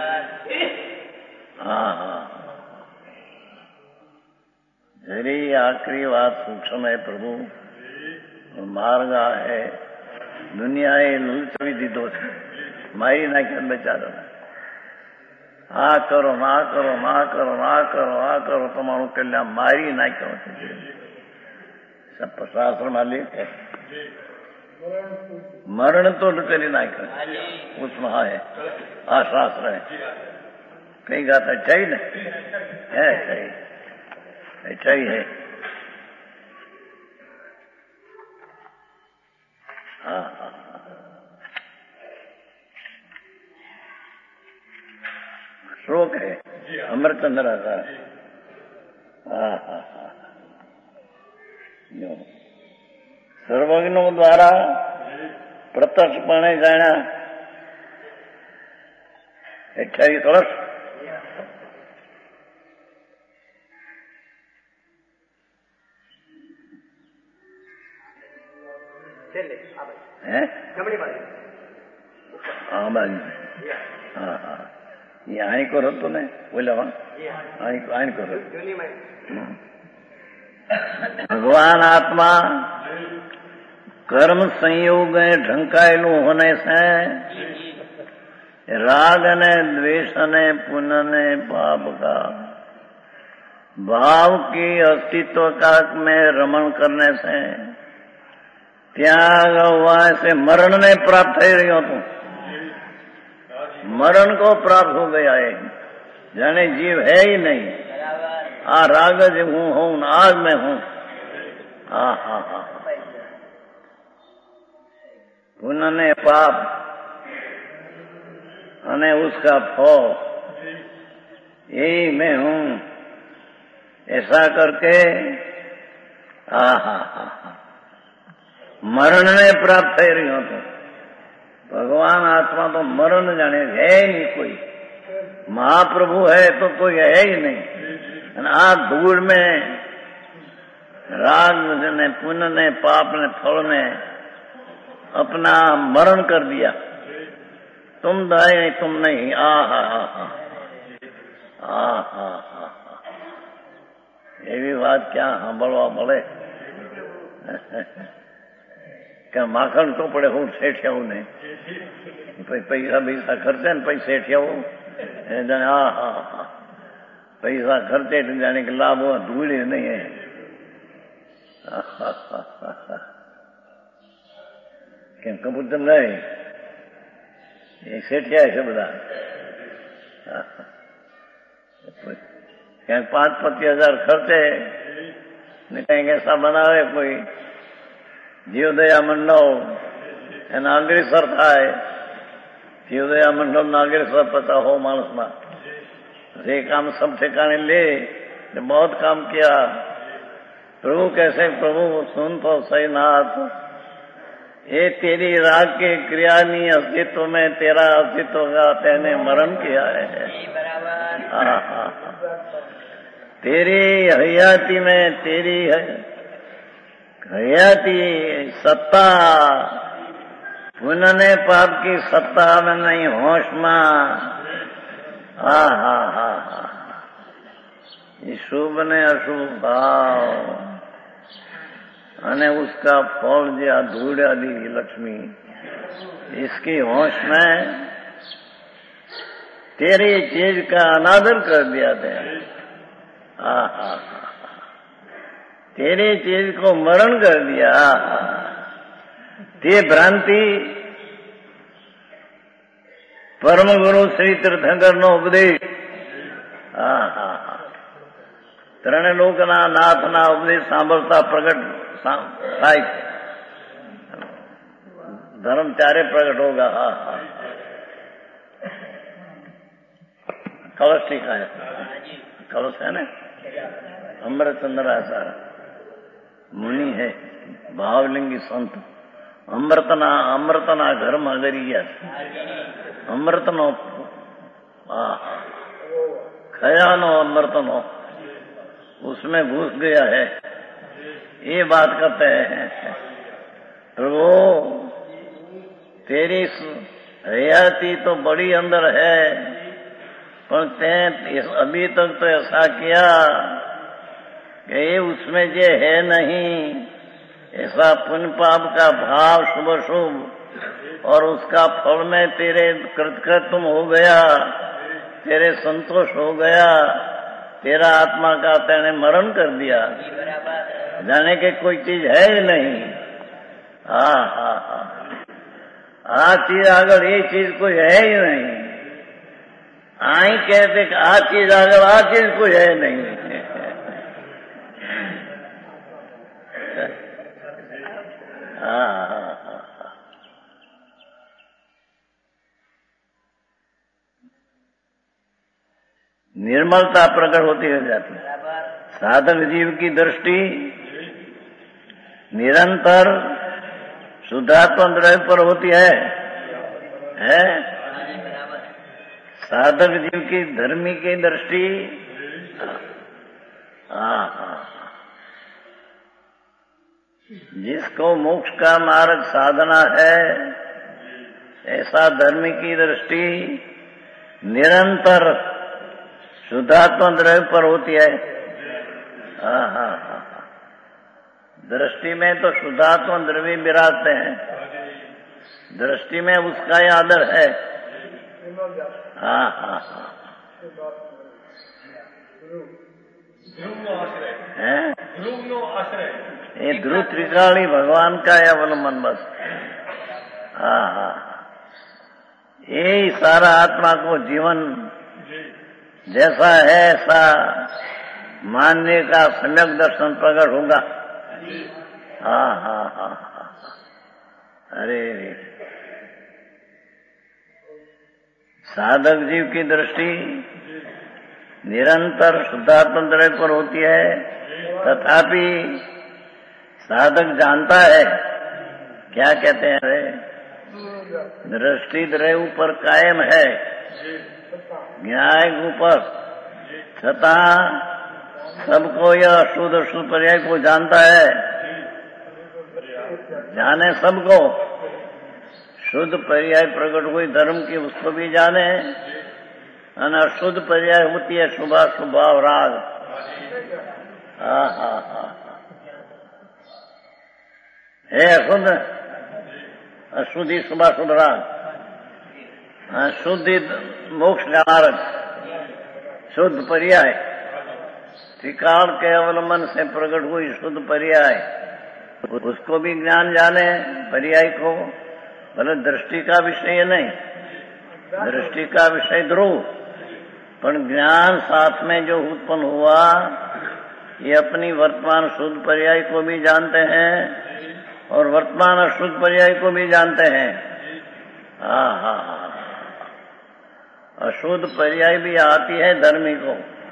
जरी आखिरी बात सूक्ष्म है प्रभु, मार्ग है. દુનિયાએ લૂંટવી દીધો છે, મારી નાખ્યા બેચારો. આ કરો ના કરો ના કરો ના કરો આ કરો, તમારું કલ્યાણ મારી નાખ્યો છે. શાસ્ત્રમાં લેખે મરણ તો કરી નાખ્યો उसमें है. આ શાસ્ત્ર है. कई गाता अच्छाई न है, अच्छाई है. हाँ श्लोक है अमरचंद्र का. સર્વજ્ઞો દ્વારા પ્રત્યક્ષપણે જાણ્યા. 28 વર્ષ હા બાજુ. હા હા એ આણીકોર હતો ને બોલાવા, આણીકોર. ભગવાન આત્મા कर्म संयोग ढंकायेलू होने से राग ने द्वेष ने पुण्य ने पाप का भाव की अस्तित्व का में रमण करने से त्याग हुआ से मरण ने प्राप्त થઈ રહ્યો હતો. मरण को प्राप्त हो गया है, जाने जीव है ही नहीं. आ राग ज हूं आज मैं हूं. हा हा हा पुण्य ने पाप अने उसका फल यही मैं हूं, ऐसा करके मरण ने प्राप्त થઈ રહ્યો હતો. भगवान आत्मा तो मरण जाने है ही नहीं कोई. महाप्रभु है तो कोई है ही नहीं. आ धूल में राग ने पुण्य ने पाप ने फल ने अपना मरण कर दिया. तुम दाए नहीं तुम नहीं. એવી વાત ક્યાં સાંભળવા મળે. કે માખણ તો પડે હું શેઠિયાવું નહીં, પૈસા પૈસા ખર્ચે ને પછી શેઠિયાવું જાણે. પૈસા ખર્ચે જાણે કે લાભ ધૂળી નહીં. કેમ કબૂતર નહીં, એ શેઠિયા છે બધા. ક્યાંક 5-25 હજાર ખર્ચે ને કંઈક એસા બનાવે કોઈ જીવદયા મંડળ, એના અગ્રેસર થાય. જીવદયા મંડળના અગ્રેસર 50-100 માણસમાં ये काम सब ठिकाने ले. बहुत काम किया. प्रभु कैसे प्रभु सुन तो सही नाथ, ये तेरी राग के क्रिया नी अस्तित्व में तेरा अस्तित्व का तेने मरण किया है. तेरी हयाती में तेरी हयाती सत्ता पुण्य ने पाप की सत्ता में नहीं, होश में। हा। शुभ ने अशुभ भाव अने उसका फल जो धूड़ आदि लक्ष्मी, इसकी होश में तेरी चीज का अनादर कर दिया थे। हा। तेरी चीज को मरण कर दिया। ते भ्रांति परम गुरु श्री तीर्थंकर नो उपदेश। हा। ત્રણે લોકના નાથના ઉપદેશ સાંભળતા પ્રગટ થાય છે। ધર્મ ત્યારે પ્રગટ होगा। हा। कलश ठीक है, कलश है ना। अमृतचंद्र ऐसा मुनि है, भावलिंगी संत। अमृतना घर में गरिया, अमृतनो खयानो अमृतनो उसमें घुस गया है, ये बात कहते हैं। प्रभु तेरी हयाती तो बड़ी अंदर है, पर ते अभी तक तो ऐसा किया कि ये उसमें जे है नहीं, ऐसा पुण्य पाप का भाव शुभ शुभ और उसका फल में तेरे कृतकृत्य हो गया, तेरे संतोष हो गया, तेरा आत्मा का तेने मरण कर दिया, जाने के कोई चीज है ही नहीं। हा। आ चीज आगर ये चीज कोई है ही नहीं। आई कहते कि आ चीज आगर आ चीज कोई है नहीं। हा। निर्मलता प्रकट होती हो जाती है। साधक जीव की दृष्टि निरंतर शुद्धात्म द्रव्य पर होती है? साधक जीव की धर्मी की दृष्टि जिसको मोक्ष का मार्ग साधना है, ऐसा धर्मी की दृष्टि निरंतर शुद्धात्म द्रव्य पर होती है। हा। दृष्टि में तो शुद्धात्म द्रव्य विराजते हैं, दृष्टि में उसका ही आदर है। हा। ये ध्रुव त्रिकाली भगवान का है अवलंबन बस। हा। यही सारा आत्मा को जीवन जैसा है ऐसा मानने का सम्यक दर्शन प्रकट होगा। हा। अरे साधक जीव की दृष्टि निरंतर शुद्धात्म द्रव्य पर होती है, तथापि साधक जानता है, क्या कहते हैं रे, दृष्टि द्रव्य पर कायम है, न्याय ऊपर, छता सबको यह शुद्ध अशुद्ध पर्याय को जानता है। जाने सबको शुद्ध पर्याय प्रकट हुई धर्म की, उसको भी जाने, और अशुद्ध पर्याय होती है शुभाशुभ भाव राग। हा। है अशुद्ध अशुद्धि शुभाशुभ राग, शुद्धि मोक्ष का मार्ग, शुद्ध पर्याय, त्रिकाल के अवलंबन से प्रकट हुई शुद्ध पर्याय, उसको भी ज्ञान जाने पर्याय को। भले दृष्टि का विषय नहीं, दृष्टि का विषय ध्रुव, पर ज्ञान साथ में जो उत्पन्न हुआ, ये अपनी वर्तमान शुद्ध पर्याय को भी जानते हैं और वर्तमान अशुद्ध पर्याय को भी जानते हैं। हा। अशुद्ध पर्याय भी आती है धर्मी को।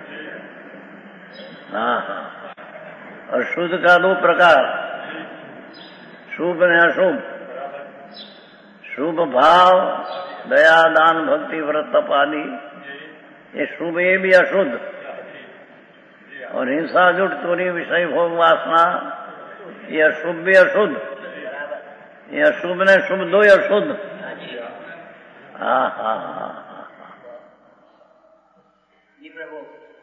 हा। अशुद्ध का दो प्रकार, शुभ ने अशुभ। शुभ भाव दया दान भक्ति व्रत तप आदि, ये शुभ, ये भी अशुद्ध। और हिंसा जुट चोरी विषय भोग वासना, ये अशुभ भी अशुद्ध, ये अशुभ ने शुभ दो या शुद्ध? हाँ हाँ हाँ जी प्रभु।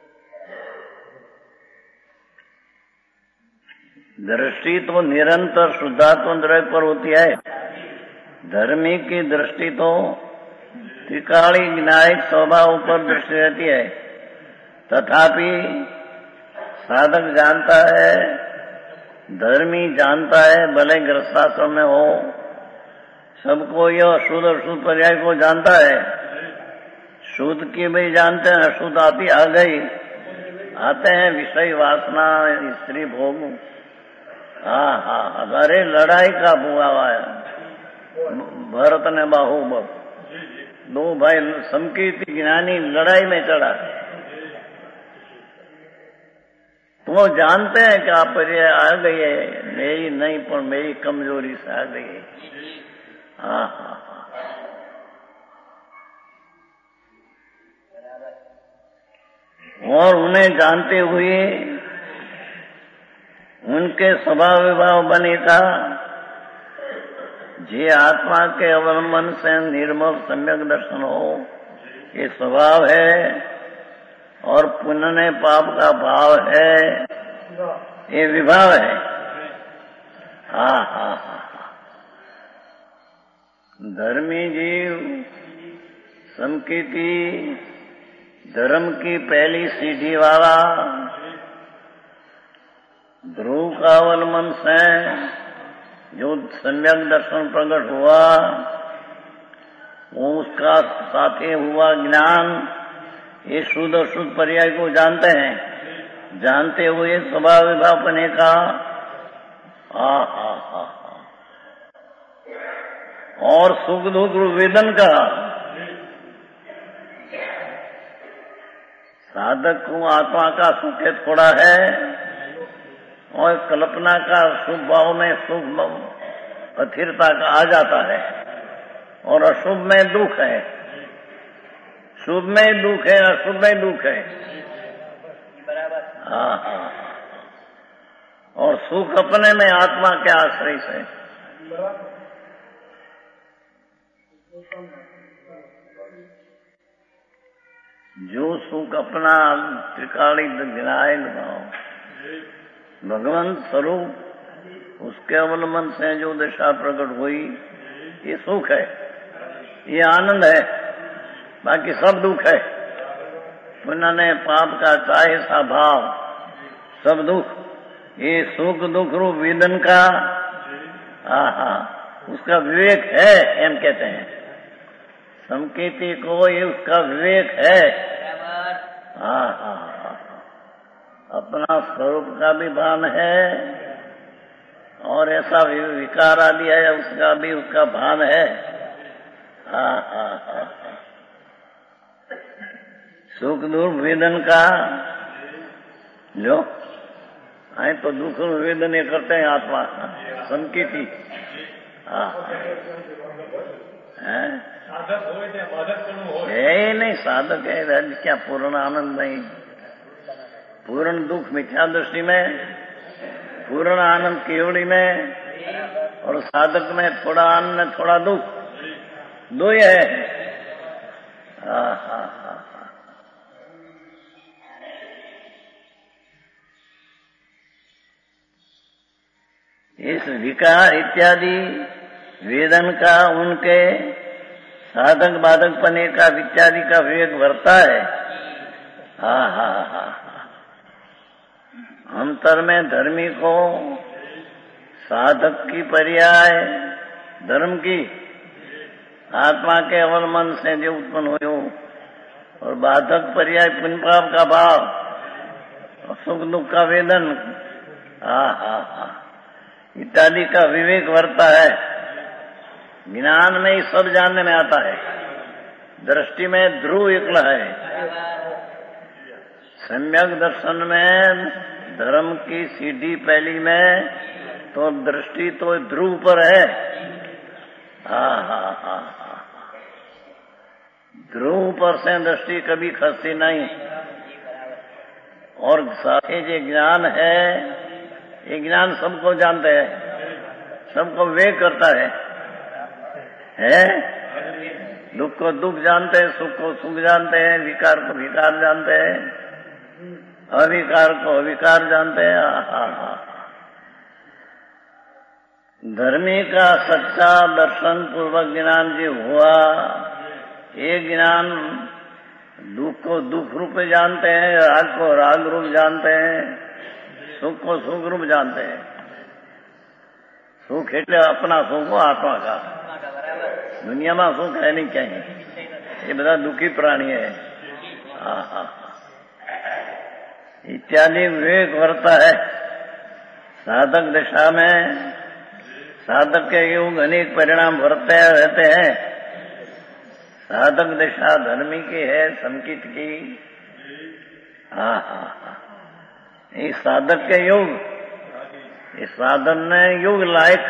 दृष्टि तो निरंतर शुद्धात्म द्रव्य पर होती है। धर्मी की दृष्टि तो त्रिकाली न्यायिक स्वभाव पर दृष्टि रहती है। तथापि साधक जानता है, धर्मी जानता है, भले गृहस्थाश्रम में हो, सबको यह अशुद्ध अशुद्ध पर्याय को जानता है। शुद्ध की भी जानते हैं, अशुद्ध आती आ गई, आते हैं विषय वासना, स्त्री भोग। हाँ हाँ, अरे लड़ाई का बुआ है। भरत ने बाहुबल, दो भाई संकीर्ति ज्ञानी लड़ाई में चढ़ा। तो जानते हैं कि आप पर्याय आ गई है, मेरी नहीं पर मेरी कमजोरी से आ गई है। हाँ हाँ हाँ। और उन्हें जानते हुए उनके स्वभाव विभाव बनेगा। जे आत्मा के अवलंबन से निर्मल सम्यक दर्शन हो, ये स्वभाव है। और पुण्य पाप का भाव है, ये विभाव है। हाँ हाँ हाँ। धर्मी जीव संकीर्ति धर्म की पहली सीढ़ी वाला ध्रुव का अवलंबन से जो सम्यक दर्शन प्रकट हुआ, वो उसका साथे हुआ ज्ञान, ये शुद्ध अशुद्ध पर्याय को जानते हैं। जानते हुए स्वभाव विभाव बने का और सुख दुख वेदन का साधक को आत्मा का सुख थोड़ा है और कल्पना का शुभ भाव में सुख अस्थिरता का आ जाता है और अशुभ में दुख है। शुभ में दुख है, अशुभ में दुख है। हाँ हाँ। और सुख अपने में आत्मा के आश्रय से। जो सुख अपना त्रिकाली गिराए भगवान स्वरूप, उसके अवलंबन से जो दशा प्रकट हुई, ये सुख है, ये आनंद है। बाकी सब दुख है। पुण्य पाप का चाहे सा भाव, सब दुख। ये सुख दुख रूप वेदन का उसका विवेक है, एम कहते हैं। संकीर्ति को ये उसका विवेक है। अपना स्वरूप का भी भान है और ऐसा विकार आदि है, उसका भी उसका भान है। सुख दुख वेदन का जो आए तो दुख वेदन ये करते हैं आत्मा संकीर्ति। है नहीं साधक है, क्या पूर्ण आनंद नहीं, पूर्ण दुख मिथ्या दृष्टि में, पूर्ण आनंद केवड़ी में, और साधक में थोड़ा आनंद थोड़ा दुख, दो ही है। इस विकार इत्यादि वेदन का उनके साधक बाधक पने का इत्यादि का विवेक बढ़ता है। अंतर में धर्मी को साधक की पर्याय धर्म की आत्मा के अवलंबन से जो उत्पन्न हो, और बाधक पर्याय पुण्य पाप का भाव, सुख दुख का वेदन इत्यादि का विवेक बढ़ता है। ज्ञान में ही सब जानने में आता है। दृष्टि में ध्रुव एकला है, सम्यक दर्शन में धर्म की सीढ़ी पहली में तो दृष्टि तो ध्रुव पर है। ध्रुव पर से दृष्टि कभी खसती नहीं। और साथ ही जो ज्ञान है, ये ज्ञान सबको जानते हैं, सबको विवेक करता है। है? दुख को दुख जानते हैं, सुख को सुख जानते हैं, विकार को विकार जानते हैं, अविकार को अविकार जानते हैं। धर्मी का सच्चा दर्शन पूर्वक ज्ञान जो हुआ, ये ज्ञान दुख को दुख रूप में जानते हैं, राग को राग रूप जानते हैं, सुख को सुख रूप जानते हैं। सुख એટલે अपना सुख हो आत्मा का, दुनिया में सुख है नहीं कहीं, ये બધા दुखी प्राणी है। इत्यादि विवेक वर्ता है। साधक दशा में साधक के योग अनेक परिणाम वर्ते रहते हैं। साधक दशा धर्मी की है, संकित की। ये साधक के योग, इस साधन ने योग लायक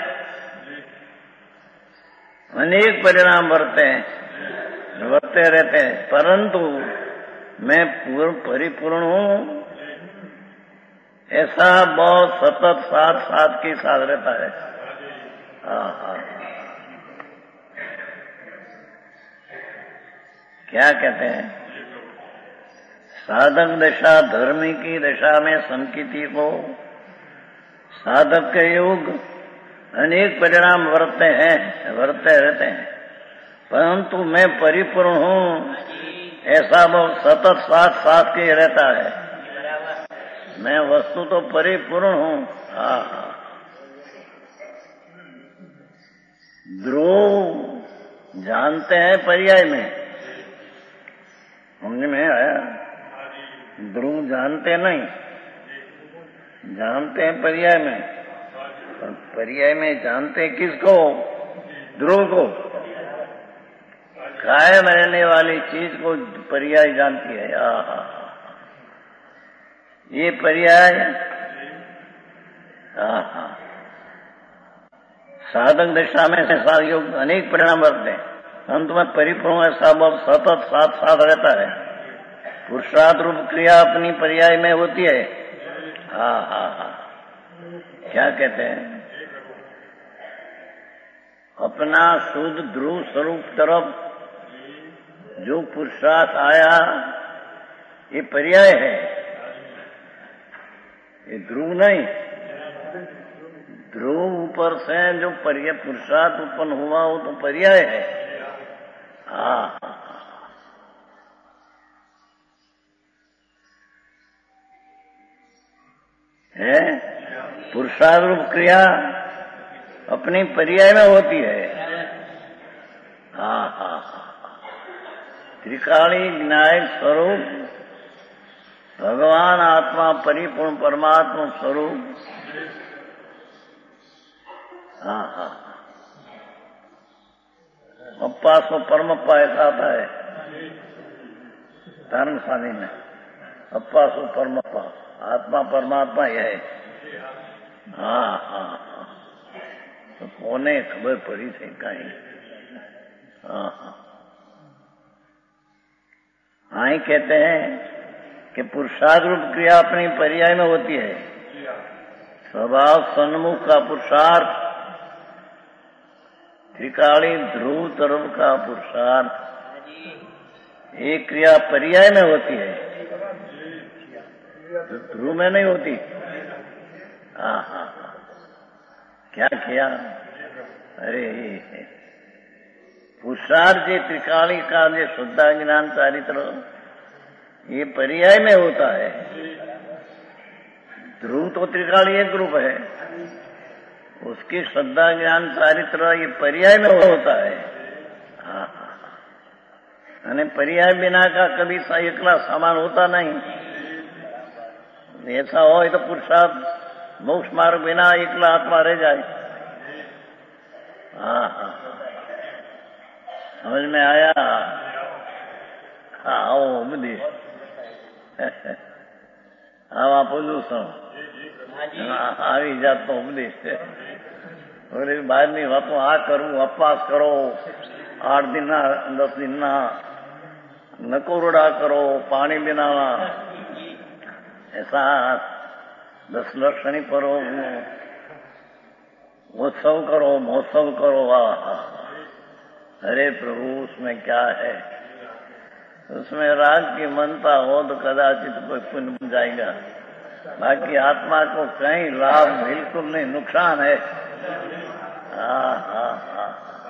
अनेक परिणाम वर्ते रहते हैं, परंतु मैं परिपूर्ण हूं ऐसा बहुत सतत साथ की साथ रहता है। क्या कहते हैं? साधक दशा धर्मी की दशा में संकिति को साधक के योग अनेक परिणाम वर्ते रहते हैं, परंतु मैं परिपूर्ण हूं ऐसा बहुत सतत साथ के रहता है। मैं वस्तु तो परिपूर्ण हूं। ध्रुव जानते हैं पर्याय में, समझ में आया? ध्रुव जानते नहीं, जानते हैं पर्याय में, और पर्याय में जानते किसको? ध्रुव को। कायम रहने वाली चीज को पर्याय जानती है। ये पर्याय साधक दशा में योग अनेक परिणाम वर्तते हैं, अंत में परिपूर्ण ऐसा बहुत सतत साथ रहता है। पुरुषार्थ रूप क्रिया अपनी पर्याय में होती है। क्या कहते हैं? अपना शुद्ध ध्रुव स्वरूप तरफ जो पुरुषार्थ आया, ये पर्याय है, ये ध्रुव नहीं। ध्रुव ऊपर से जो पर्याय पुरुषार्थ उत्पन्न हुआ वो तो पर्याय है। है पुरुषार्थ रूप क्रिया अपनी पर्याय में होती है। त्रिकाली विनायक स्वरूप भगवान आत्मा परिपूर्ण परमात्मा स्वरूप। अप्पा सो परमप्पा ऐसा आता है धर्म स्वामी में। अप्पा सो परमप्पा, आत्मा परमात्मा यह है। तो कोने खबर पड़ी थी कहीं? हाँ कहते हैं कि पुरुषार्थ रूप क्रिया अपनी पर्याय में होती है। स्वभाव सन्मुख का पुरुषार्थ, त्रिकाली ध्रुव तरफ का पुरुषार्थ, एक क्रिया पर्याय में होती है, ध्रुव में नहीं होती। क्या किया? अरे पुरुषार्थ जे त्रिकाली का जो शुद्धा ज्ञान चारित्र ये पर्याय में होता है। ध्रुव तो त्रिकाली एक रूप है, उसकी श्रद्धा ज्ञान चारित्र ये पर्याय में होता है। અને पर्याय बिना का कभी एकला सामान होता नहीं। ऐसा हो तो पुरुषार्थ मोक्ष मार्ग बिना एकला आत्मा रह जाए। समझ में आया? आओ बुद्धि આવા પોલ્યુશન આવી જાતનો ઉપદેશ છે। બહારની વાતો આ કરવું, અપવાસ કરો, 8 દિનના 10 દિનના નકોરડા કરો, પાણી પીના, ऐसा 10 लक्षणी करो, उत्सव करो, महोत्सव करो। अरे प्रभु उसमें क्या है, उसमें राग की मनता हो तो कदाचित कोई पुण्य बन जाएगा, बाकी आत्मा को कहीं लाभ बिल्कुल नहीं, नुकसान है। हाँ हाँ हाँ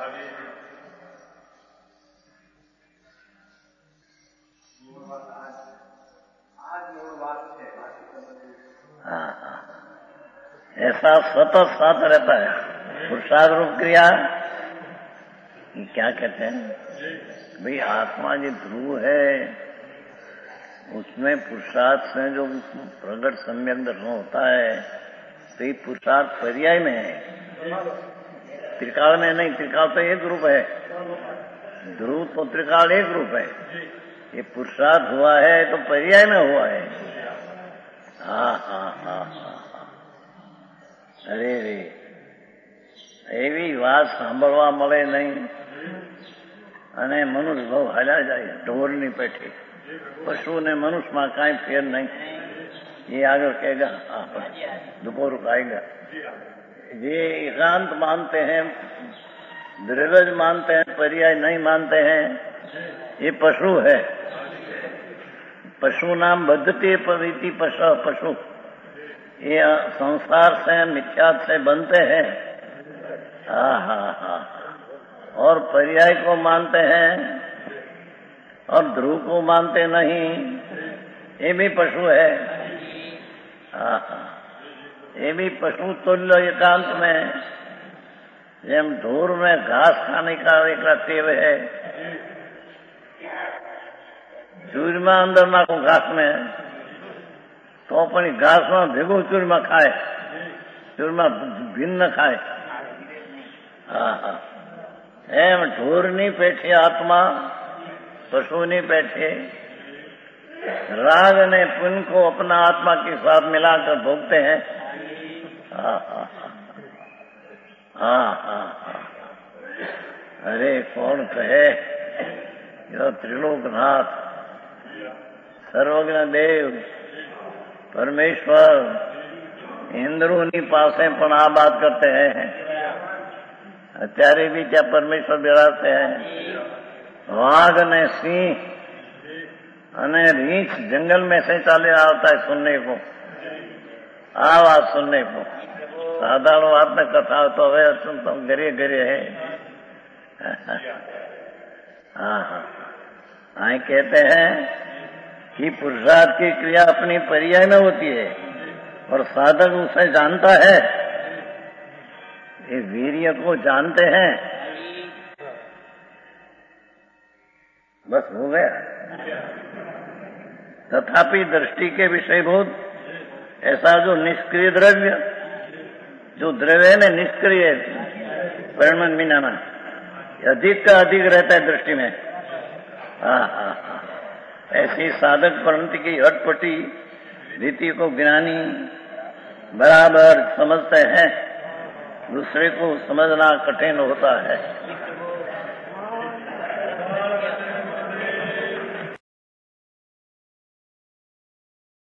हाँ हाँ, ऐसा सतत साथ रहता है। पुरुषार्थ रूप क्रिया क्या कहते हैं भाई, आत्मा जो ध्रुव है उसमें पुरुषार्थ से जो प्रगट सम्यक दर्शन होता है, तो ये पुरुषार्थ पर्याय में है, त्रिकाल में नहीं। त्रिकाल तो एक रूप है, ध्रुव तो त्रिकाल एक रूप है, ये पुरुषार्थ हुआ है तो पर्याय में हुआ है। हाँ हाँ हाँ हाँ, अरे रे એવી વાત સાંભળવા મળે નહીં અને મનુષ્ય ભાવ હાલ્યા જાય ઢોરની પેઠે, પશુ ને मनुष्य में काई फेर नहीं। ये आगे कहेगा दोपहर आएगा। ये एकांत मानते हैं, द्रव्य मानते हैं, पर्याय नहीं मानते हैं, ये पशु है। पशु नाम बद्धते पविति पशु, ये संसार से मिथ्यात से बनते हैं। हाँ हाँ हाँ, और पर्याय को मानते हैं और ध्रुव को मानते नहीं, ये भी पशु है। हाँ हाँ, ये भी पशु तुल्य एकांत में, जेम ढोर में घास खाने का एक टेव है, चूरमा अंदर नाखो घास में तो अपनी घास में भेगो चूरमा खाए, चूरमा भिन्न खाए। हाँ हाँ, एम ढोरनी पेठे आत्मा, पशुनी पेठे राग ने पुण्य को अपना आत्मा के साथ मिलाकर भोगते हैं। हाँ हाँ हाँ हाँ हाँ, अरे कौन कहे, यो त्रिलोकनाथ सर्वज्ञ देव परमेश्वर इंद्रोनी पासे पण आ बात करते हैं। અત્યારે भी क्या परमेश्वर बिराजते हैं। वाघ ने सिंह अने रीछ जंगल में से चाले आता है सुनने को, आवाज सुनने को। साधारण बात में कथा तो वे सुनता हूँ, गरे गरे है। हाँ हाँ, आई कहते हैं कि पुरुषार्थ की क्रिया अपनी पर्याय में होती है और साधक उसे जानता है, ये वीर्य को जानते हैं, बस हो गया। तथापि दृष्टि के विषयभूत ऐसा जो निष्क्रिय द्रव्य, जो द्रव्य में निष्क्रिय परिणाम बिना अधिक का अधिक रहता है दृष्टि में। हाँ हाँ हाँ, ऐसी साधक पंथी की अटपटी रीति को ज्ञानी बराबर समझते हैं, दूसरे को समझना कठिन होता है।